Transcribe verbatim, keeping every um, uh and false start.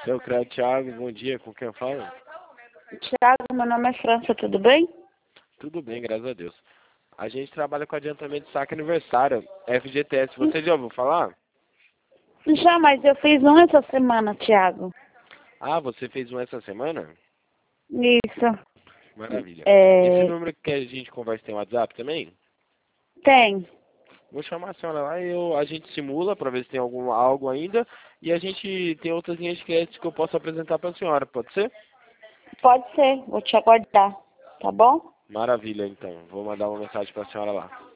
Eu creio, Thiago, bom dia, com quem eu falo? Thiago, meu nome é França, tudo bem? Tudo bem, graças a Deus. A gente trabalha com adiantamento de saque aniversário, F G T S. Você já ouviu falar? Já, mas eu fiz um essa semana, Thiago. Ah, você fez um essa semana? Isso. Maravilha. Esse É... número que a gente conversa tem WhatsApp também? Tem. Vou chamar a senhora lá e eu, a gente simula para ver se tem algum, algo ainda. E a gente tem outras linhas de crédito que eu posso apresentar para a senhora, pode ser? Pode ser, vou te aguardar, tá bom? Maravilha, então. Vou mandar uma mensagem para a senhora lá.